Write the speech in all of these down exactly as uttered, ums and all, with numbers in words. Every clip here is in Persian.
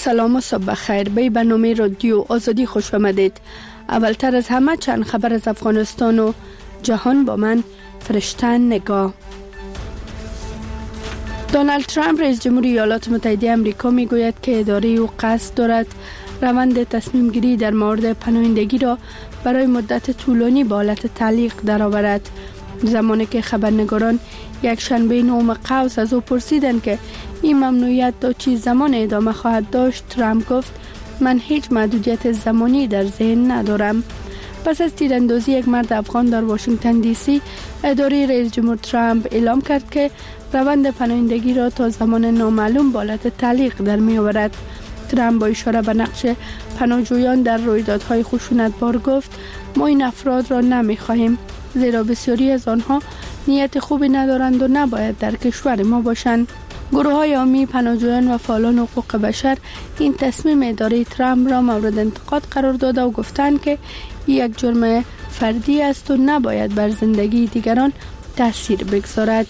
سلام و صبح خیر. به برنامه رادیو آزادی خوش آمدید. اولتر از همه چند خبر از افغانستان و جهان با من فرشته نگاه. دونالد ترامپ رئیس جمهوری ایالات متحده آمریکا می گوید که اداره او قصد دارد روند تصمیم گیری در مورد پناهندگی را برای مدت طولانی به حالت تعلیق درآورد. زمانی که خبرنگاران یک شنبه نهم قوس از او پرسیدند که این ممنوعیت تا چه زمان ادامه خواهد داشت، ترامپ گفت من هیچ محدودیت زمانی در ذهن ندارم. پس از تیراندازی یک مرد افغان در واشنگتن دی سی، اداره رئیس جمهور ترامپ اعلام کرد که روند پناهندگی را تا زمان نامعلوم به حالت تعلیق در می آورد. ترامپ با اشاره به نقش پناهجویان در رویدادهای خشونتبار گفت ما این افراد را نمی خواهیم، زیرا بسیاری از آنها نیت خوبی ندارند و نباید در کشور ما باشند. گروه های عامی، پناهجویان و فعالان حقوق بشر این تصمیم اداره ترامپ را مورد انتقاد قرار داده و گفتند که یک جرم فردی است و نباید بر زندگی دیگران تاثیر بگذارد.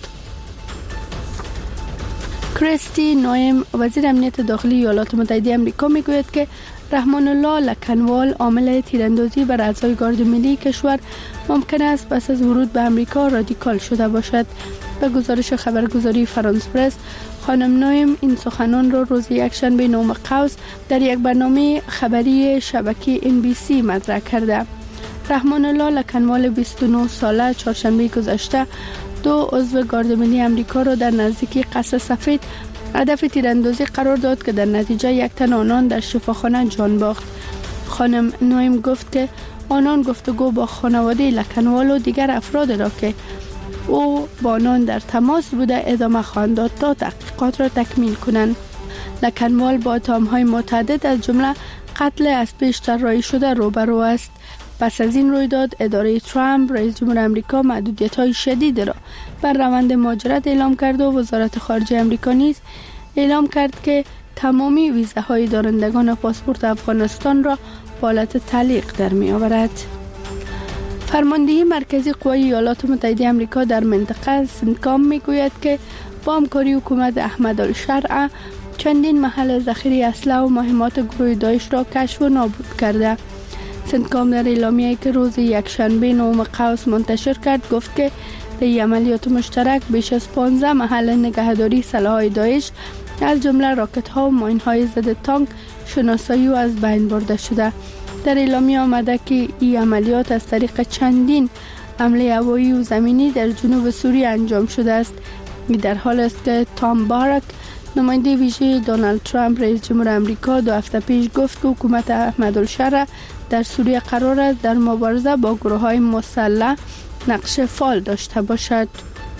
کریستی نوئم، وزیر امنیت داخلی ایالات متحده آمریکا، میگوید که رحمان الله لکنوال، عامل تیراندازی بر اعضای گارد ملی کشور، ممکن است پس از ورود به آمریکا رادیکال شده باشد. به گزارش خبرگزاری فرانس پرس، خانم نوئم این سخنان را روز یکشنبه نهم قوس در یک برنامه خبری شبکه ان بی سی مطرح کرده. رحمان الله لکنوال بیست و نه ساله چهارشنبه گذشته دو عضو گارد ملی آمریکا را در نزدیکی قصر سفید هدف تیراندازی قرار داد که در نتیجه یک تن آنان در شفاخانه جان باخت. خانم نوئم گفت که آنان گفتگو با خانواده لکنوال و دیگر افراد را که او با آنان در تماس بوده ادامه خواهند داد تا تحقیقات را تکمیل کنند. لکنوال با اتهام‌های متعدد از جمله قتل از پیش طراحی شده روبرو است. پس از این رویداد، اداره ترامپ رئیس جمهور آمریکا محدودیت‌های شدید را بر روند مهاجرت اعلام کرد و وزارت خارجه آمریکا نیز اعلام کرد که تمامی ویزاهای دارندگان پاسپورت افغانستان را به حالت تعلیق در می‌آورد. فرماندهی مرکزی قوای ایالات متحده آمریکا در منطقه سنتکام میگوید که با همکاری حکومت احمدالشرع چندین محل ذخیره اسلحه و مهمات گروه داعش را کشف و نابود کرده. سنتکام در اعلامیه‌ای که روز یکشنبه نهم قوس منتشر کرد گفت که در عملیات مشترک بیش از پانزده محل نگهداری سلاح‌های داعش از جمله راکت‌ها و ماین‌های ضد تانک شناسایی و از بین برده شده. در اعلامیه آمده که این عملیات از طریق چندین حمله هوایی و زمینی در جنوب سوریه انجام شده است. این در حال است که تام بارک، نماینده ویژه دونالد ترامپ رئیس جمهور آمریکا، دو هفته پیش گفت که حکومت احمدالشرع در سوریه قرار است در مبارزه با گروه‌های مسلح نقش فعال داشته باشد.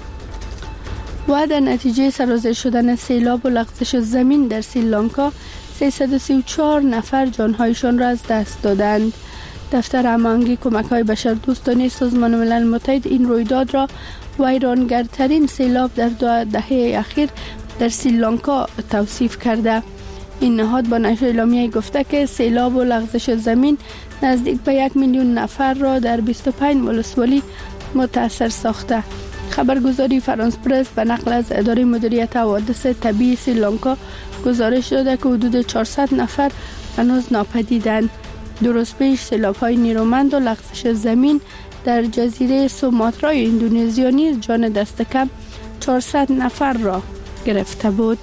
و در نتیجه سرازیر شدن سیلاب و لغزش زمین در سریلانکا، سیصد و سی و چهار نفر جانهایشان را از دست دادند. دفتر هماهنگی کمک‌های بشردوستانه سازمان ملل متحد این رویداد را ویرانگرترین سیلاب در دو دهه اخیر در سریلانکا توصیف کرده. این نهاد با نشر اعلامیه گفته که سیلاب و لغزش زمین نزدیک به یک میلیون نفر را در بیست و پنج ولسوالی متاثر ساخته. خبرگزاری فرانس پرس به نقل از اداره مدیریت حوادث طبیعی سریلانکا گزارش داده که حدود چهارصد نفر هنوز ناپدیدند. دو روز پیش سیلاب‌های نیرومند و لغزش زمین در جزیره سوماترای اندونزیا نیز جان دست کم چهارصد نفر را گرفته بود.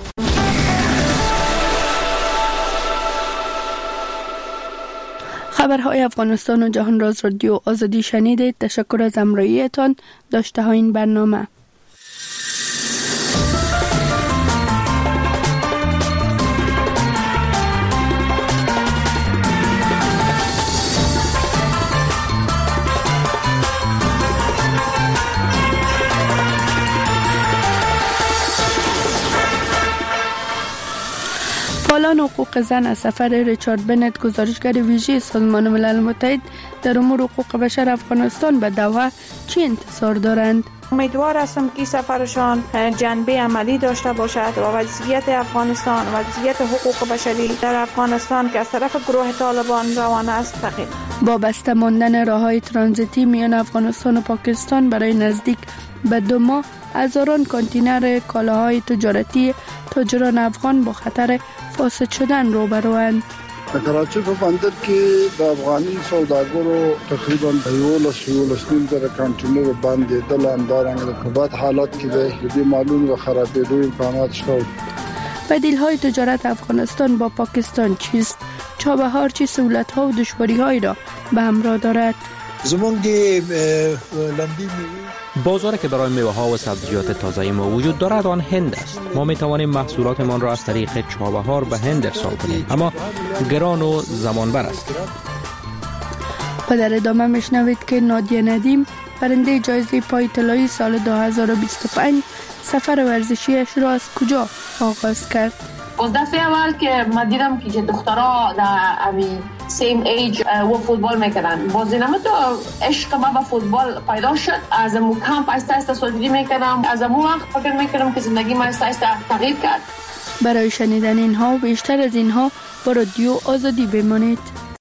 خبرهای افغانستان و جهان راز رادیو آزادی شنیدید. تشکر از همراهیتان. داشته ها این برنامه. فعالان حقوق زن از سفر ریچارد بنت، گزارشگر ویژه سازمان ملل متحد در امور حقوق بشر افغانستان، به دوحه چه انتظار دارند؟ امیدوار هستم که سفرشان جنبه عملی داشته باشد و وضعیت افغانستان و وضعیت حقوق بشری در افغانستان که از طرف گروه طالبان روان است تغییر. با بسته ماندن راههای ترانزیتی میان افغانستان و پاکستان برای نزدیک به دو ماه، هزاران کانتینر کالاهای تجارتی تاجران افغان با خطر فاسد شدن روبروند. در کراچی په بندر کې د افغاني سوداګرو تقریبا یولس یولس نیم زره کانټینر باندې د لاندارنګ د کبات حالات کې د دې معلوم و خرابېدو امکانات شته. بدیل‌های تجارت افغانستان با پاکستان چیست؟ چابهار چه سهولت‌ها و دشواری‌هایی را به همراه دارد؟ زمونږ لندی بازاری که برای میوه‌ها و سبزیجات تازه ما وجود دارد آن هند است. ما می توانیم محصولاتمان را از طریق چابهار به هند ارسال کنیم، اما گران و زمانبر است. و در ادامه میشنوید که نادیه ندیم برنده جایزه پای طلایی سال دو هزار و بیست و پنج سفر ورزشیش را از کجا آغاز کرد؟ از دفعه اول که من دیدم که دخترها در امی سیم ایج و فوتبال میکردن، باز اینم تو عشق من به فوتبال پیدا شد. از امو کمپ ایسته ایسته سالگیری میکردم، از امو وقت فکر میکردم که زندگی من ایسته ایسته تغییر کرد. برای شنیدن اینها و بیشتر از اینها با رادیو آزادی بمانید.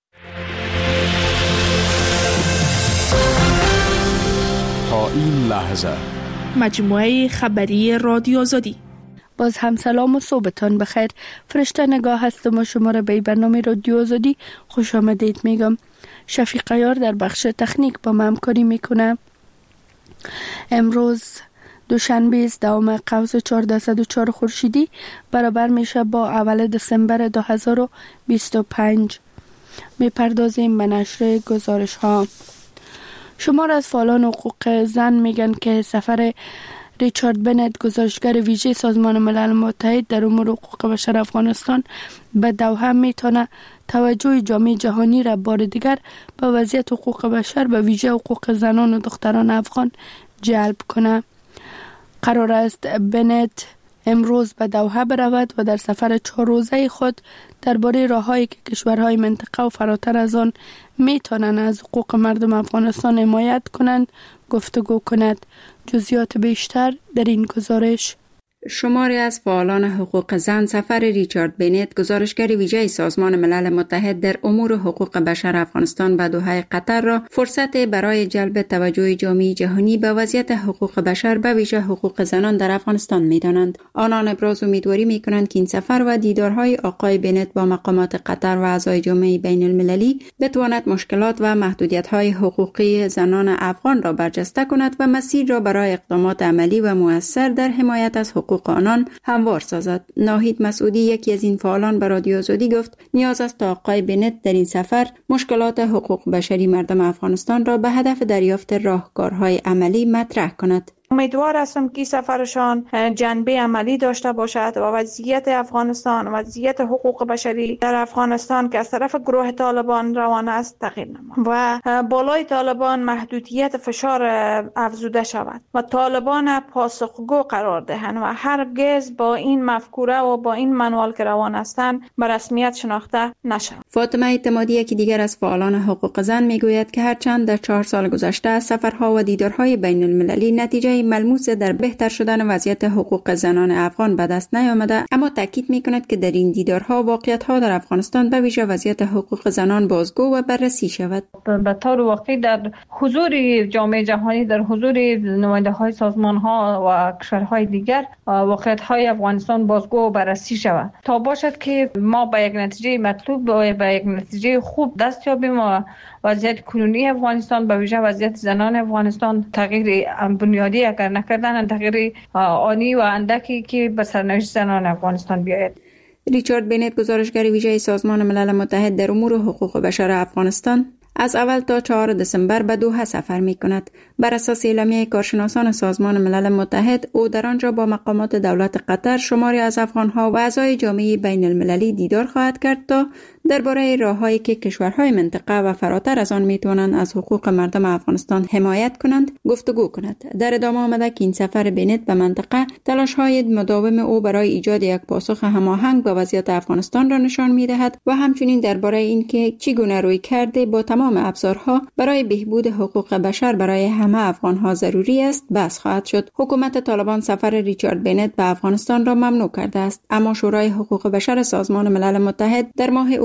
تا این لحظه مجموعه خبری رادیو آزادی. باز هم سلام و صبحتان بخیر. فرشته نگاه هستم و شما را به برنامه رادیو آزادی خوش آمدید میگم. شفیق یار در بخش تکنیک با من همکاری میکنه. امروز دوشنبه است، دوم قوس چهارصد و چهار خورشیدی برابر میشه با اول دسامبر دو هزار و بیست و پنج. میپردازیم به نشر گزارش ها. شمار از فعالان حقوق زن میگن که سفر ریچارد بنت گزارشگر ویژه سازمان ملل متحد در امور حقوق بشر افغانستان به دوحه میتونه توجه جامعه جهانی را بار دیگر به وضعیت حقوق بشر به ویژه حقوق زنان و دختران افغان جلب کنه. قرار است بنت امروز به دوحه برود و در سفر چهار روزه خود درباره راههایی که کشورهای منطقه و فراتر از آن میتونن از حقوق مردم افغانستان حمایت کنند گفتگو کند. جزئیات بیشتر در این گزارش. شماری از فعالان حقوق زن سفر ریچارد بنت گزارشگر ویژه سازمان ملل متحد در امور حقوق بشر افغانستان به دوحه قطر را فرصت برای جلب توجه جامعه جهانی به وضعیت حقوق بشر به ویژه حقوق زنان در افغانستان می‌دانند. آنان ابراز امیدواری می‌کنند که این سفر و دیدارهای آقای بنت با مقامات قطر و اعضای جامعه بین المللی بتواند مشکلات و محدودیت‌های حقوقی زنان افغان را برجسته کند و مسیر را برای اقدامات عملی و مؤثر در حمایت از حقوق آنان هموار سازد. ناهید مسعودی یکی از این فعالان به رادیو آزادی گفت نیاز است تا آقای بنت در این سفر مشکلات حقوق بشری مردم افغانستان را به هدف دریافت راهکارهای عملی مطرح کند. امیدوار هستم که سفرشان جنبه عملی داشته باشد و وضعیت افغانستان و وضعیت حقوق بشری در افغانستان که از طرف گروه طالبان روان است تغییر نماید و بالای طالبان محدودیت فشار افزوده شود و طالبان پاسخگو قرار دهند و هرگز با این مفکوره و با این منوال که روان هستند به رسمیت شناخته نشود. فاطمه اعتمادی یکی دیگر از فعالان حقوق زن میگوید که هرچند در چهار سال گذشته سفرها و دیدارهای بین المللی نتیجه ملموس در بهتر شدن وضعیت حقوق زنان افغان به دست نیامده، اما تاکید میکند که در این دیدارها واقعیت‌ها در افغانستان به ویژه وضعیت حقوق زنان بازگو و بررسی شود. به طور واقعی در حضور جامعه جهانی، در حضور نماینده‌های سازمان‌ها و کشورهای دیگر واقعیت‌های افغانستان بازگو و بررسی شود تا باشد که ما به یک نتیجه مطلوب و به یک نتیجه خوب دست یابیم و وضعیت کنونی افغانستان به ویژه وضعیت زنان افغانستان تغییر بنیادی اگر نکردن تغییر آنی و اندکی که به سرنوشت زنان افغانستان بیاید. ریچارد بنت گزارشگر ویژه سازمان ملل متحد در امور حقوق بشر افغانستان از اول تا چهار دسامبر به دوحه سفر می کند. بر اساس اعلامیه کارشناسان سازمان ملل متحد او در آنجا با مقامات دولت قطر شماری از افغانها و اعضای جامعه بین المللی دیدار خواهد کرد تا درباره راههایی که کشورهای منطقه و فراتر از آن می توانند از حقوق مردم افغانستان حمایت کنند گفتگو کند. در ادامه آمده که این سفر بنت به منطقه تلاش‌های مداوم او برای ایجاد یک پاسخ هماهنگ به وضعیت افغانستان را نشان می دهد و همچنین درباره اینکه چگونه روی کرده با تمام ابزارها برای بهبود حقوق بشر برای همه افغانها ضروری است بحث خواهد شد. حکومت طالبان سفر ریچارد بنت به افغانستان را ممنوع کرده است، اما شورای حقوق بشر سازمان ملل متحد در ماه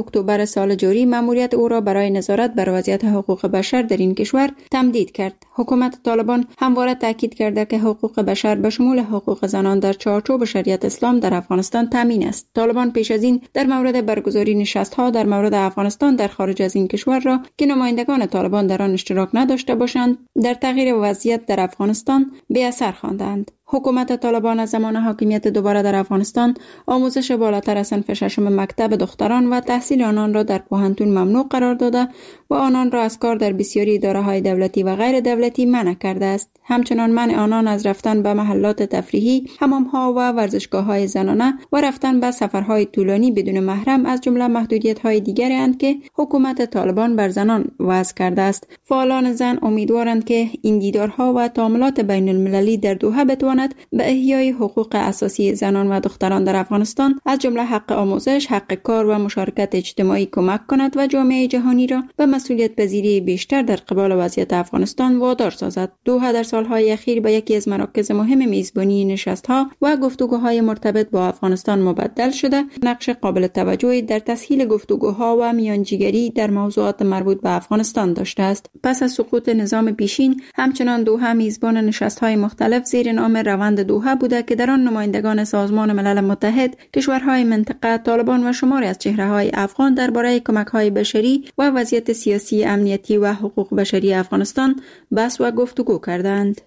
اکتبر سال جاری مأموریت او را برای نظارت بر وضعیت حقوق بشر در این کشور تمدید کرد. حکومت طالبان همواره تاکید کرده که حقوق بشر به شمول حقوق زنان در چارچوب شریعت اسلام در افغانستان تامین است. طالبان پیش از این در مورد برگزاری نشست‌ها در مورد افغانستان در خارج از این کشور را که نمایندگان طالبان در آن اشتراک نداشته باشند در تغییر وضعیت در افغانستان بی اثر خواندند. حکومت طالبان از زمان حاکمیت دوباره در افغانستان آموزش بالاتر از صنف ششم مکتب دختران و تحصیل آنان را در پوهنتون ممنوع قرار داده و آنان را از کار در بسیاری اداره‌های دولتی و غیر دولتی منع کرده است. همچنان منع آنان از رفتن به محلات تفریحی، حمام‌ها و ورزشگاه‌های زنانه و رفتن به سفرهای طولانی بدون محرم از جمله محدودیت‌های دیگری اند که حکومت طالبان بر زنان وضع کرده است. فعالان زن امیدوارند که این دیدارها و تعاملات بین المللی در دوحه بتواند به احیای حقوق اساسی زنان و دختران در افغانستان از جمله حق آموزش، حق کار و مشارکت اجتماعی کمک کند و جامعه جهانی را به مسئولیت پذیری بیشتر در قبال وضعیت افغانستان وادار سازد. دوحه در سالهای اخیر به یکی از مراکز مهم میزبانی نشست‌ها و گفتگوهای مرتبط با افغانستان مبدل شده، نقش قابل توجهی در تسهیل گفتگوها و میانجیگری در موضوعات مربوط به افغانستان داشته است. پس از سقوط نظام پیشین، همچنان دوحه میزبان نشست‌های مختلف زیر نام روند دوحه بوده که در آن نمایندگان سازمان ملل متحد، کشورهای منطقه، طالبان و شماری از چهره‌های افغان درباره کمک‌های بشری و وضعیت سیاسی، امنیتی و حقوق بشری افغانستان بحث و گفتگو کردند.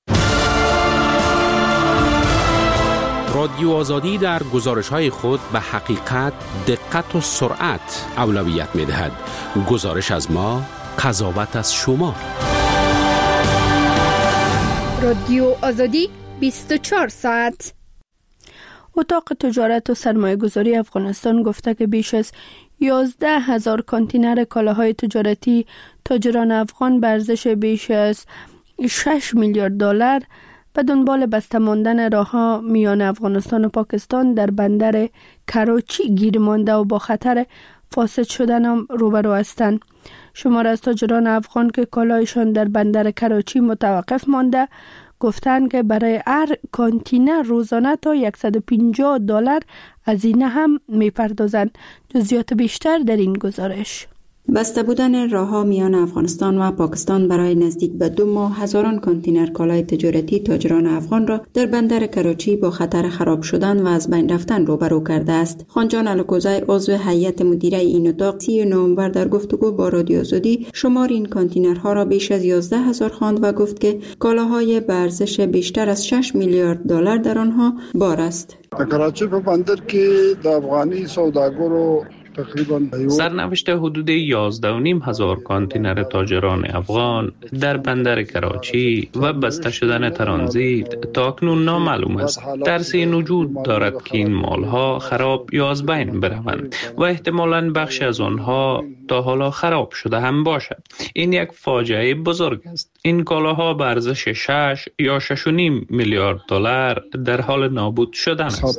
رادیو آزادی در گزارش‌های خود به حقیقت، دقت و سرعت اولویت می‌دهد. گزارش از ما، قضاوت از شما. رادیو آزادی بیست و چهار ساعت. اتاق تجارت و سرمایه گذاری افغانستان گفته که بیش از یازده هزار کانتینر کالاهای تجارتی تاجران افغان به ارزش بیش از شش میلیارد دلار به دنبال بسته ماندن راه‌ها میان افغانستان و پاکستان در بندر کراچی گیر مانده و با خطر فاسد شدن هم روبرو هستند. شمار از تاجران افغان که کالایشان در بندر کراچی متوقف مانده گفتند که برای هر کانتینر روزانه تا صد و پنجاه دلار هزینه هم می‌پردازند. جزئیات بیشتر در این گزارش. بسته بودن راه‌ها میان افغانستان و پاکستان برای نزدیک به دو ماه هزاران کانتینر کالای تجارتی تاجران افغان را در بندر کراچی با خطر خراب شدن و از بین رفتن روبرو کرده است. خانجان الکوزی عضو هیئت مدیره این اتاق سی نوامبر در گفتگو با رادیو آزادی شمار این کانتینرها را بیش از یازده هزار خواند و گفت که کالاهای به ارزش بیشتر از شش میلیارد دلار در آنها بار است. کراچی په بندر کې د افغاني سوداګرو سرنوشت حدود یازده و نیم هزار کانتینر تاجران افغان در بندر کراچی و بسته شدن ترانزیت تا اکنون نامعلوم است. ترسی وجود دارد که این مالها خراب یا از بین بروند و احتمالاً بخش از آنها تا حالا خراب شده هم باشد. این یک فاجعه بزرگ است. این کالاها به ارزش شش یا شش و نیم میلیارد دلار در حال نابود شدن است.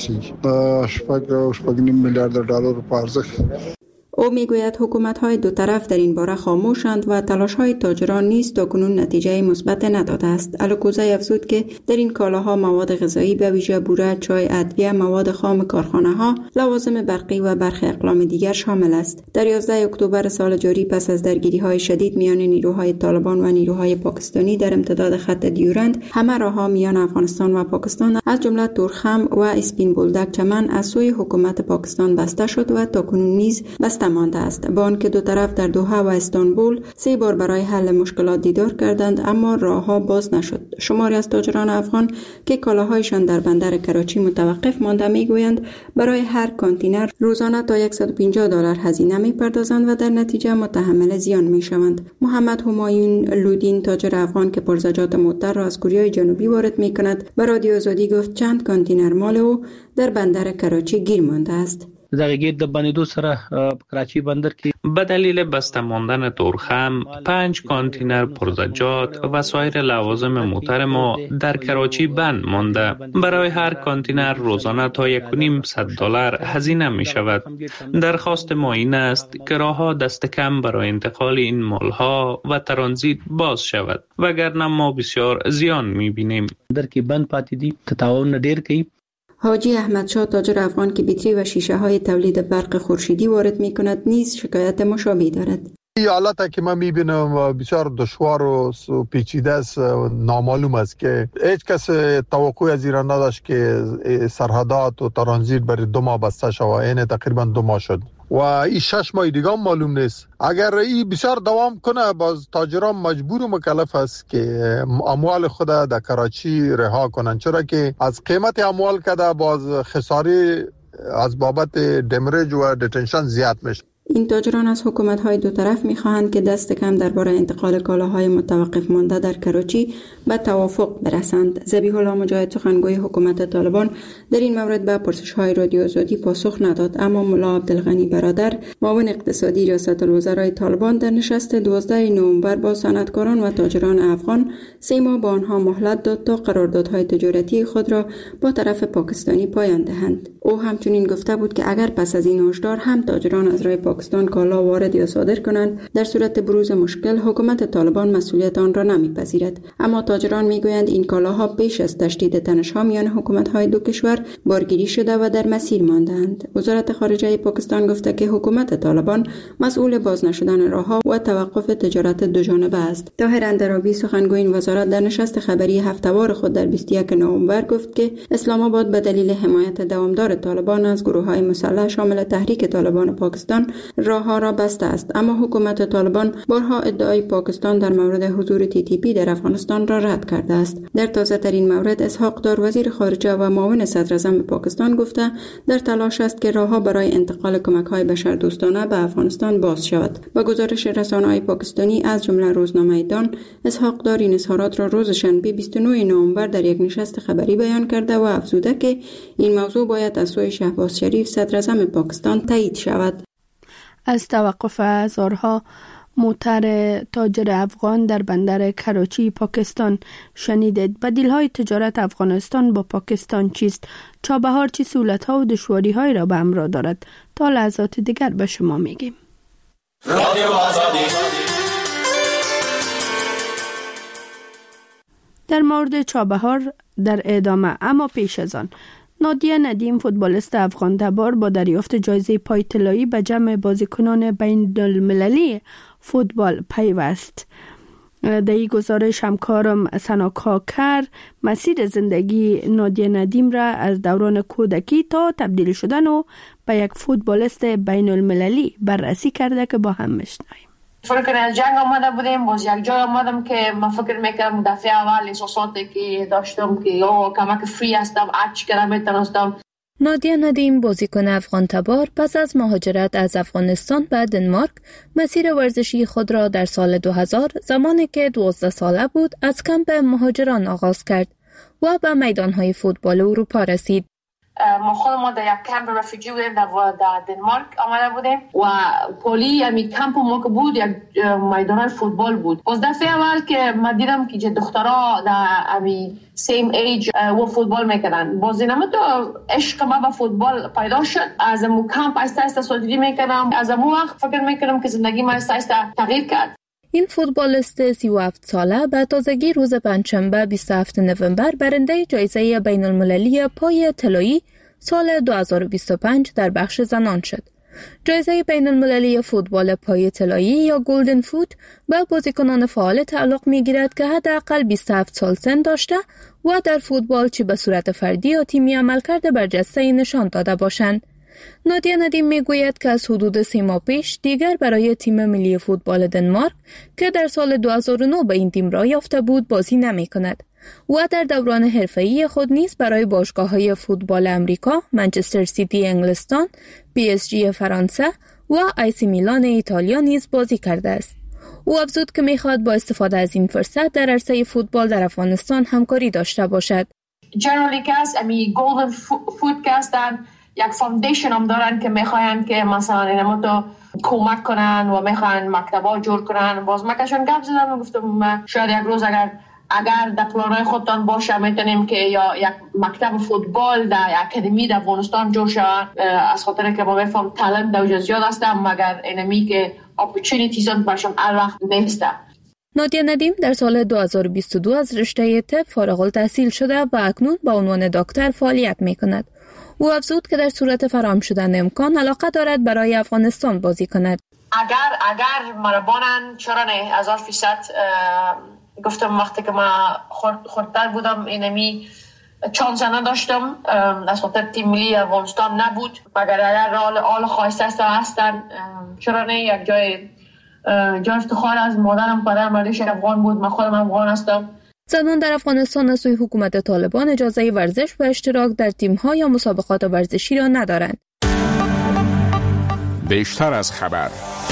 او میگوید حکومت‌های دو طرف در این باره خاموشند و تلاش‌های تاجران نیز تاکنون نتیجه مثبت نداده است. الکوزی افزود که در این کالاها مواد غذایی به ویژه بوره، چای، ادویه، مواد خام کارخانه‌ها، لوازم برقی و برخی اقلام دیگر شامل است. در یازده اکتبر سال جاری پس از درگیری‌های شدید میان نیروهای طالبان و نیروهای پاکستانی در امتداد خط دیورند، همه راه‌ها میان افغانستان و پاکستان از جمله تورخم و اسپین بولدک چمن از سوی حکومت پاکستان بسته شد و تاکنون نیز بسته مانده است. با آنکه دو طرف در دوحه و استانبول سه بار برای حل مشکلات دیدار کردند اما راهها باز نشد. شماری از تاجران افغان که کالاهایشان در بندر کراچی متوقف مانده میگویند برای هر کانتینر روزانه تا صد و پنجاه دلار هزینه میپردازند و در نتیجه متحمل زیان میشوند. محمد همایون لودین تاجر افغان که پرزجات معطر را از کوریای جنوبی وارد میکند به رادیو آزادی گفت چند کانتینر مال او در بندر کراچی گیر مانده است. دغه گیر د باندې سره کراچی بندر کې به دلیل بسته ماندن تورخم پنج کانتینر پرزجات و سایر لوازم موتر ما در کراچی بند مانده. برای هر کانتینر روزانه تا یک و نیم صد دلار هزینه می شود. درخواست ما این است که راهها دست کم برای انتقال این مالها و ترانزیت باز شود وگرنه ما بسیار زیان می بینیم. در کې بند پاتې دي تطاون ډیر کوي. حاجی احمدشاه تاجر افغان که بیتری و شیشه های تولید برق خورشیدی وارد می کند نیز شکایت مشابهی دارد. این حالت که من میبینم بسیار دشوار و پیچیده است، نامعلوم است که هیچ کس توقع از ایران نداشت که سرحدات و ترانزیت برای دو ماه بسته شود. این تقریبا دو ماه شد و این شش ماه دیگه معلوم نیست. اگر این بسیار دوام کنه باز تاجران مجبور و مکلف است که اموال خود در کراچی رها کنند، چرا که از قیمت اموال کده باز خساری از بابت دمرج و دتنشن زیاد میشه. این تاجران از حکومت‌های دو طرف می‌خواهند که دست کم درباره انتقال کالاهای متوقف مانده در کراچی به توافق برسند. ذبیح الله مجاهد سخنگوی حکومت طالبان در این مورد به پرسش‌های رادیو آزادی پاسخ نداد، اما ملا عبدالغنی برادر معاون اقتصادی ریاست الوزرای طالبان در نشست دوازده نوامبر با صنعتکاران و تاجران افغان سه ماه به آنها مهلت داد تا قراردادهای تجارتی خود را با طرف پاکستانی پایان دهند. او همچنین گفته بود که اگر پس از این هشدار هم تاجران از راه پاکستان کالا وارد یا صادر کنند، در صورت بروز مشکل حکومت طالبان مسئولیت آن را نمیپذیرد. اما تاجران میگویند این کالاها پیش از تشدید تنش‌ها میان حکومت‌های دو کشور بارگیری شده و در مسیر مانده‌اند. وزارت خارجه پاکستان گفته که حکومت طالبان مسئول باز نشدن راه‌ها و توقف تجارت دوجانبه است. طاهر اندرابی سخنگوی این وزارت در نشست خبری هفته‌وار خود در بیست و یک نوامبر گفت که اسلام آباد به دلیل حمایت دوامدار طالبان از گروه‌های مسلح شامل تحریک طالبان پاکستان راه‌ها را بسته است، اما حکومت طالبان بارها ادعای پاکستان در مورد حضور تی تی پی در افغانستان را رد کرده است. در تازه ترین مورد اسحاق دار وزیر خارجه و معاون صدر اعظم پاکستان گفته در تلاش است که راه‌ها برای انتقال کمک‌های بشردوستانه به افغانستان باز شود. با گزارش رسانه‌های پاکستانی از جمله روزنامه دان، اسحاق دار این اظهارات را روز شنبه بیست و نه نوامبر در یک نشست خبری بیان کرده و افزوده که این موضوع باید از سوی شهباز شریف صدر اعظم پاکستان تایید شود. از توقف هزارها موتر تاجر افغان در بندر کراچی پاکستان شنیدید. بدیل‌های تجارت افغانستان با پاکستان چیست؟ چابهار چه سهولت‌ها و دشواری‌هایی را به همراه دارد؟ تا لحظات دیگر به شما میگیم. در مورد چابهار در ادامه، اما پیش از آن نادیه ندیم فوتبالیست افغان تبار با دریافت جایزه پای طلایی به جمع بازیکنان بین المللی فوتبال پیوست. در این گزارش همکارم سنا کاکر مسیر زندگی نادیه ندیم را از دوران کودکی تا تبدیل شدن و به یک فوتبالیست بین المللی بررسی کرده که با هم میشنویم. فکر از جنگ آمده بودیم، باز یک جای آمدم که من فکر میکردم دفعه اول احساساتی که داشتم که یا کمک فری هستم، اچ کردم میتونستم. نادیه ندیم بازیکن افغان تبار پس از مهاجرت از افغانستان به دنمارک مسیر ورزشی خود را در سال دو هزار زمانی که دوازده ساله بود از کمپ مهاجران آغاز کرد و به میدانهای فوتبال اروپا رسید. ما خود ما در یک کمپ رفیجی بودیم در دنمارک آمده بودیم و پولی امی کمپ ما که بود یک میدان فوتبال بود. باز دفعه اول که من دیدم که دخترها در امی سیم ایج و فوتبال میکردن، باز اینم تو عشق ما به فوتبال پیدا شد. از امو کمپ ایسته ایسته سازی میکردم، از امو وقت فکر میکردم که زندگی ما ایسته ایسته تغییر کرد. این فوتبالیست سی و هفت ساله به تازگی روز پنجشنبه بیست و هفتم نوامبر برنده جایزه بین المللی پای طلایی سال دو هزار و بیست و پنج در بخش زنان شد. جایزه بین المللی فوتبال پای طلایی یا گلدن فوت به بازیکنان فعال تعلق می‌گیرد که حداقل بیست و هفت سال سن داشته و در فوتبال چه به صورت فردی یا تیمی عملکرد برجسته نشان داده باشند. نادیه ندیم میگوید که از حدود سه ماه پیش دیگر برای تیم ملی فوتبال دنمارک که در سال دو هزار و نه به این تیم راه یافته بود بازی نمی کند و در دوران حرفه‌ای خود نیز برای باشگاه‌های فوتبال امریکا، منچستر سیتی انگلستان، پی اس جی فرانسه و آیسی میلان ایتالیا نیز بازی کرده است. او افزود که می‌خواهد با استفاده از این فرصت در عرصه فوتبال در افغانستان همکاری داشته باشد. جنرالی کاست امی گلدن فوت کاستن یک فاندیشن هم دارن که میخواین که مثلا اینما تو کمک کنن و میخواین مکتبا جور کنن. باز ما کشون گپ زدم و گفتم شاید یک روز اگر اگر در پلانای خودتان باشه میتونیم که یا یک مکتب فوتبال در اکادمی در افغانستان جور شود، از خاطر که ما میفهم تالنت در زیاد هستم مگر اینمی که اپورتونیتیز برشون هر وقت نیست. نادیه ندیم در سال دو هزار و بیست و دو از رشته طب فارغ التحصیل شده و اکنون با عنوان دکتر فعالیت میکند. او افزود که در صورت فراهم شدن امکان علاقه دارد برای افغانستان بازی کند. اگر اگر مربانن چرا نه، هزار فیصد. گفتم وقتی که ما خردتر بودم اینمی چانس نداشتم، از خاطر تیم ملی افغانستان نبود. اگر اگر آل آل خواسته هستن چرا نه، یک جای جای افتخار از مادرم، پدر مادرش افغان بود، من خودم افغان هستم. زنان در افغانستان از سوی حکومت طالبان اجازه ورزش و اشتراک در تیم‌ها یا مسابقات ورزشی را ندارند. بیشتر از خبر.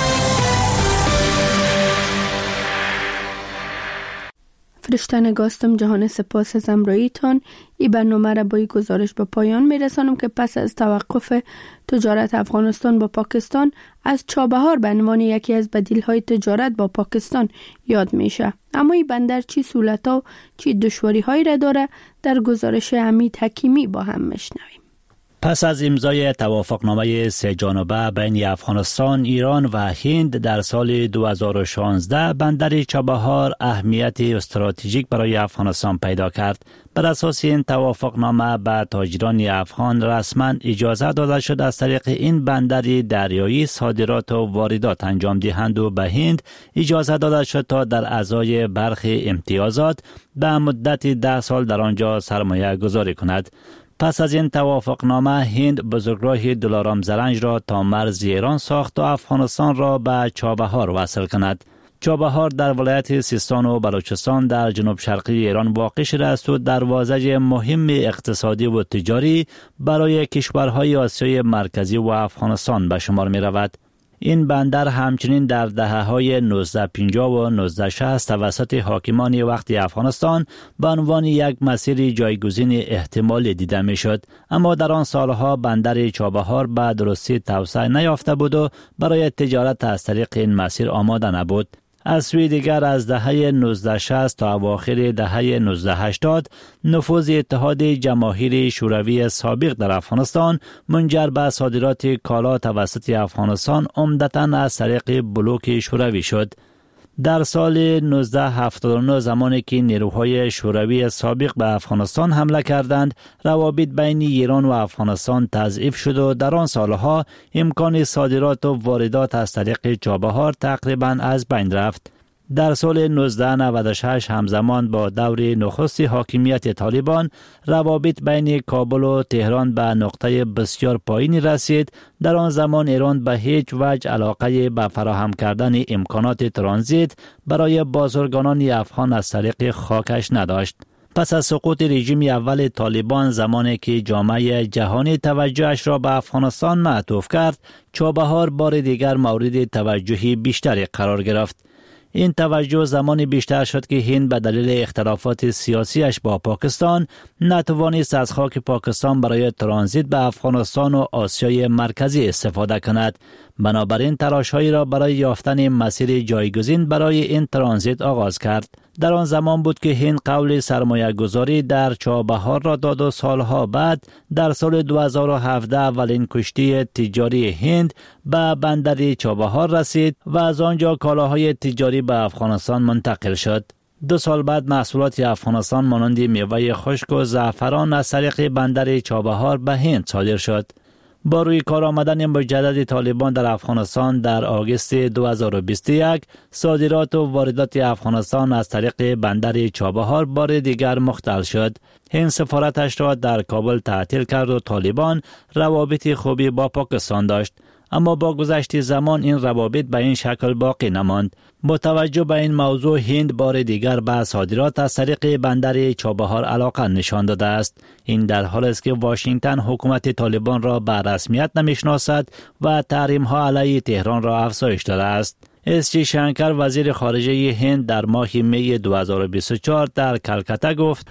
فرشته نگاستم جهان، سپاس از امراییتان. این برنامه را با این گزارش به پایان میرسانم که پس از توقف تجارت افغانستان با پاکستان از چابهار به عنوان یکی از بدیل‌های تجارت با پاکستان یاد میشه. اما این بندر چی سهولت‌ها چی دشواری‌هایی را داره؟ در گزارش حمید حکیمی با هم میشنویم. پس از امضای توافقنامه سه جانبه بین افغانستان، ایران و هند در سال دو هزار و شانزده، بندر چابهار اهمیت استراتژیک برای افغانستان پیدا کرد. بر اساس این توافقنامه به تاجران افغان رسما اجازه داده شد از طریق این بندر دریایی صادرات و واردات انجام دهند و به هند اجازه داده شد تا در ازای برخی امتیازات به مدت ده سال در آنجا سرمایه گذاری کند. پس از این توافقنامه هند بزرگراه دلارام زرنج را تا مرز ایران ساخت و افغانستان را به چابهار وصل کند. چابهار در ولایت سیستان و بلوچستان در جنوب شرقی ایران واقع شده است و دروازه مهم اقتصادی و تجاری برای کشورهای آسیای مرکزی و افغانستان به شمار می رود. این بندر همچنین در دهه‌های نوزده پنجاه و نوزده شصت توسط حاکمان وقتی افغانستان به عنوان یک مسیر جایگزین احتمالی دیده میشد، اما در آن سالها بندر چابهار به درستی توسعه نیافته بود و برای تجارت از طریق این مسیر آماده نبود. از سوی دیگر از دهه نوزده شصت تا اواخر دهه نوزده هشتاد نفوذ اتحاد جماهیر شوروی سابق در افغانستان منجر به صادرات کالا توسط افغانستان عمدتاً از طریق بلوک شوروی شد. در سال نوزده هفتاد و نه زمانی که نیروهای شوروی سابق به افغانستان حمله کردند، روابط بین ایران و افغانستان تضعیف شد و در آن سالها امکان صادرات و واردات از طریق چابهار تقریباً از بین رفت. در سال نوزده نود و شش همزمان با دور نخست حاکمیت طالبان روابط بین کابل و تهران به نقطه بسیار پایینی رسید. در آن زمان ایران به هیچ وجه علاقه به فراهم کردن امکانات ترانزیت برای بازرگانان افغان از طریق خاکش نداشت. پس از سقوط رژیم اول طالبان زمانی که جامعه جهانی توجهش را به افغانستان معطوف کرد، چابهار بار دیگر مورد توجه بیشتری قرار گرفت. این توجه زمانی بیشتر شد که هند به دلیل اختلافات سیاسیش با پاکستان نتوانست از خاک پاکستان برای ترانزیت به افغانستان و آسیای مرکزی استفاده کند. بنابراین تلاش‌هایی را برای یافتن مسیر جایگزین برای این ترانزیت آغاز کرد. در آن زمان بود که هند قول سرمایه گذاری در چابهار را داد و سالها بعد در سال دو هزار و هفده اولین کشتی تجاری هند به بندر چابهار رسید و از آنجا کالاهای تجاری به افغانستان منتقل شد. دو سال بعد محصولات افغانستان مانند میوه خشک و زعفران از طریق بندر چابهار به هند صادر شد. با روی کار آمدن مجدد طالبان در افغانستان در آگوست دو هزار و بیست و یک، صادرات و واردات افغانستان از طریق بندر چابهار بار دیگر مختل شد. هند سفارتش را در کابل تعطیل کرد و طالبان روابط خوبی با پاکستان داشت. اما با گذشت زمان این روابط به این شکل باقی نماند. با توجه به این موضوع هند بار دیگر به صادرات از طریق بندر چابهار علاقه نشان داده است. این در حالی است که واشنگتن حکومت طالبان را به رسمیت نمیشناسد و تحریم ها علیه تهران را افزایش داده است. اس جی شنکر وزیر خارجه هند در ماه می دو هزار و بیست و چهار در کلکته گفت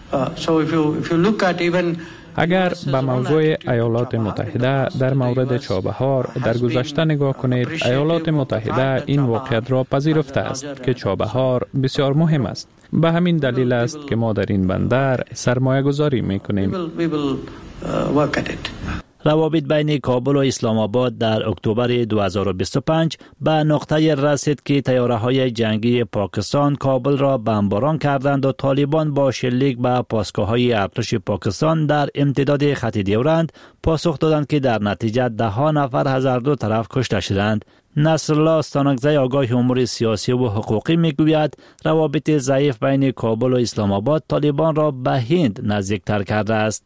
اگر به موضوع ایالات متحده در مورد چابهار در گذشته نگاه کنید، ایالات متحده این واقعیت را پذیرفته است که چابهار بسیار مهم است. به همین دلیل است که ما در این بندر سرمایه گذاری می کنیم. روابط بین کابل و اسلام آباد در اکتبر دو هزار و بیست و پنج به نقطه رسید که طیاره‌های جنگی پاکستان کابل را بمباران کردند و طالبان با شلیک به پاسگاه‌های ارتش پاکستان در امتداد خط ډیورند پاسخ دادند که در نتیجه ده ها نفر از هر دو طرف کشته شدند. نصرالله استانکزی آگاه امور سیاسی و حقوقی میگوید روابط ضعیف بین کابل و اسلام آباد طالبان را به هند نزدیکتر کرده است.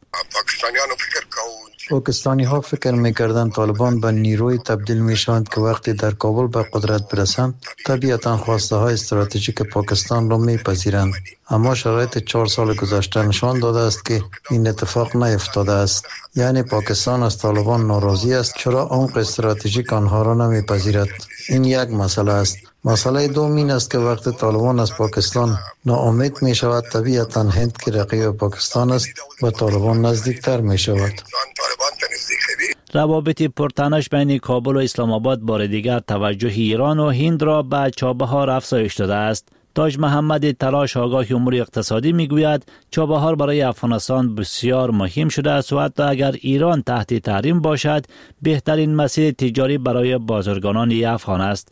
پاکستانی ها فکر میکردند طالبان به نیروی تبدیل میشوند که وقتی در کابل به قدرت برسند طبیعتا خواسته های استراتژیک پاکستان را میپذیرند، اما شرایط چهار سال گذشته نشان داده است که این اتفاق نیفتاده است. یعنی پاکستان از طالبان ناراضی است چرا عمق استراتژیک آنها را نمیپذیرد. این یک مسئله است. مسئله دوم این است که وقتی طالبان از پاکستان ناامید می شود طبیعتا هند که رقیب پاکستان است به طالبان نزدیکتر می شود. روابط پرتنش بین کابل و اسلام آباد بار دیگر توجه ایران و هند را به چابهار افزایش داده است. تاج محمد تلاش آگاه امور اقتصادی میگوید چابهار برای افغانستان بسیار مهم شده است و حتی اگر ایران تحت تحریم باشد بهترین مسیر تجاری برای بازرگانان افغان است.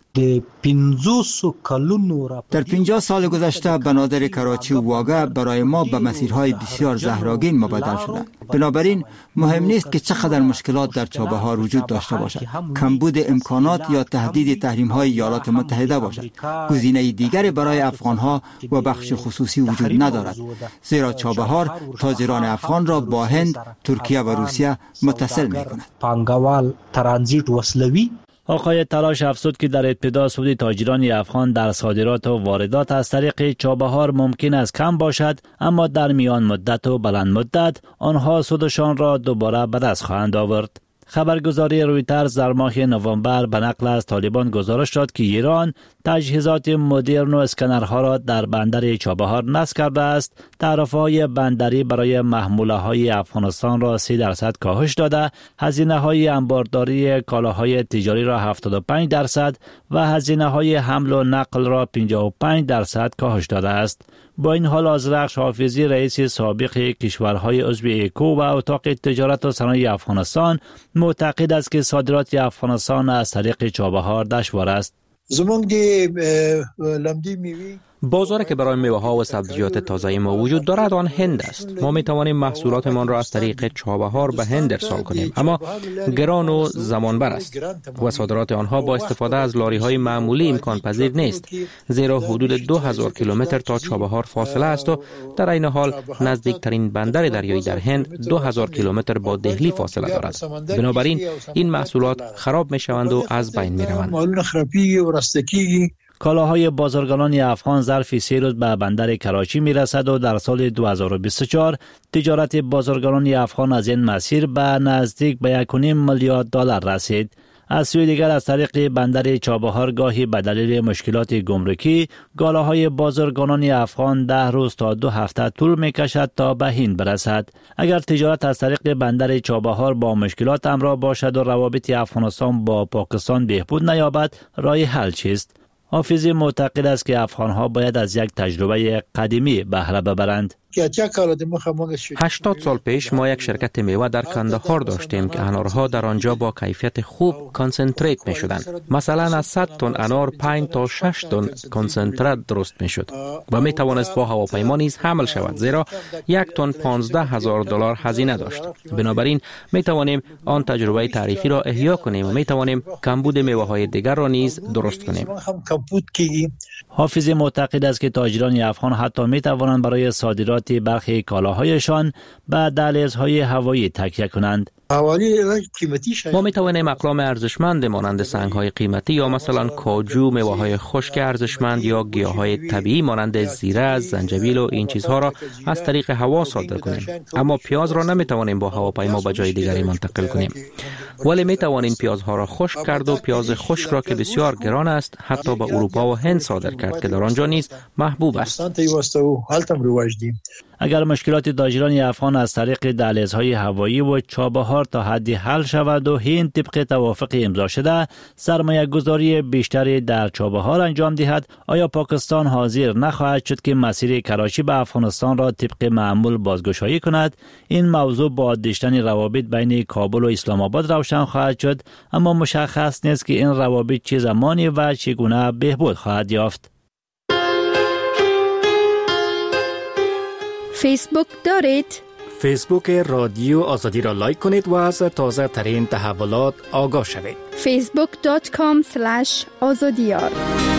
در پنجاه سال گذشته بنادر کراچی و واگه برای ما به مسیرهای بسیار زهراگین مبادل شده. بنابراین مهم نیست که چقدر مشکلات در چابهار وجود داشته باشد، کمبود امکانات یا تهدید تحریم‌های ایالات متحده باشد. گزینه دیگری برای افغان‌ها و بخش خصوصی وجود ندارد، زیرا چابهار تاجران افغان را با هند، ترکیه و روسیه متصل می‌کند. پانگوال ترانزیت وسلوی. آقای تلاش افزود که در ابتدا سود تاجران افغان در صادرات و واردات از طریق چابهار ممکن است کم باشد، اما در میان مدت و بلند مدت آنها سودشان را دوباره به دست خواهند آورد. خبرگزاری رویترز در ماه نوامبر به نقل از طالبان گزارش داد که ایران تجهیزات مدرن و اسکنرها را در بندر چابهار نصب کرده است. تعرفه‌های بندری برای محموله‌های افغانستان را سی درصد کاهش داده، هزینه‌های انبارداری کالاهای تجاری را هفتاد و پنج درصد و هزینه‌های حمل و نقل را پنجاه و پنج درصد کاهش داده است. با این حال آذرخش حافظی رئیس سابق کشورهای عضو ایکو و اتاق تجارت و صنایع افغانستان معتقد است که صادرات افغانستان از طریق چابهار دشوار است. بازاری که برای میوه ها و سبزیجات تازه ما وجود دارد آن هند است. ما می توانیم محصولاتمان را از طریق چابهار به هند ارسال کنیم، اما گران و زمانبر است و صادرات آنها با استفاده از لاری های معمولی امکان پذیر نیست، زیرا حدود دو هزار کیلومتر تا چابهار فاصله است و در این حال نزدیکترین بندر دریایی در هند دو هزار کیلومتر با دهلی فاصله دارد. بنابراین این محصولات خراب می شوند و از بین می روند. کالاهای بازرگانان افغان ظرف سه روز به بندر کراچی می رسد و در سال دو هزار و بیست و چهار تجارت بازرگانان افغان از این مسیر به نزدیک به یک و نیم میلیارد دلار رسید. از سوی دیگر از طریق بندر چابهار گاهی به دلیل مشکلات گمرکی کالاهای بازرگانان افغان ده روز تا دو هفته طول می کشد تا به هند برسد. اگر تجارت از طریق بندر چابهار با مشکلات همراه باشد و روابط افغانستان با پاکستان بهبود نیابد، راه حل چیست؟ حافظی معتقد است که افغانها باید از یک تجربه قدیمی بهره ببرند. هشتاد سال پیش ما یک شرکت میوه در کندهار داشتیم که انارها در آنجا با کیفیت خوب کانسنتریت می شدند. مثلا از صد تن انار پنج تا شش تن کانسنتریت درست می شد و می توانست با هواپیما نیز حمل شود، زیرا یک تن پانزده هزار دلار هزینه داشت. بنابراین می توانیم آن تجربه تاریخی را احیا کنیم و می توانیم کمبود میوه های دیگر را نیز درست کنیم. حافظی معتقد است که تاجران افغان حتی می توانند برای صادرات برخی کالاهایشان به دهلیزهای هوایی تکیه کنند. ما می توانیم اقلام ارزشمند مانند سنگ‌های قیمتی یا مثلا کاجو، میوه‌های خشک ارزشمند یا گیاهای طبیعی مانند زیره، زنجبیل و این چیزها را از طریق هوا صادر کنیم، اما پیاز را نمی توانیم با هواپیما به جای دیگری منتقل کنیم. ولی می توانیم پیازها را خشک کرد و پیاز خشک را که بسیار گران است حتی به اروپا و هند صادر کرد که در آنجا نیز محبوب است. اگر مشکلات تاجران افغان از طریق دهلیزهای هوایی و چابهار تا حدی حل شود و هند طبق توافق امضا شده سرمایه گذاری بیشتری در چابهار انجام دهد، آیا پاکستان حاضر نخواهد شد که مسیر کراچی به افغانستان را طبق معمول بازگشایی کند؟ این موضوع با داشتن روابط بین کابل و اسلام آباد روشن خواهد شد، اما مشخص نیست که این روابط چه زمانی و چگونه بهبود خواهد یافت. فیسبوک دارید؟ فیسبوک رادیو آزادی را لایک کنید و از تازه ترین تحولات آگاه شوید. فیسبوک دات کام اسلش آزادیار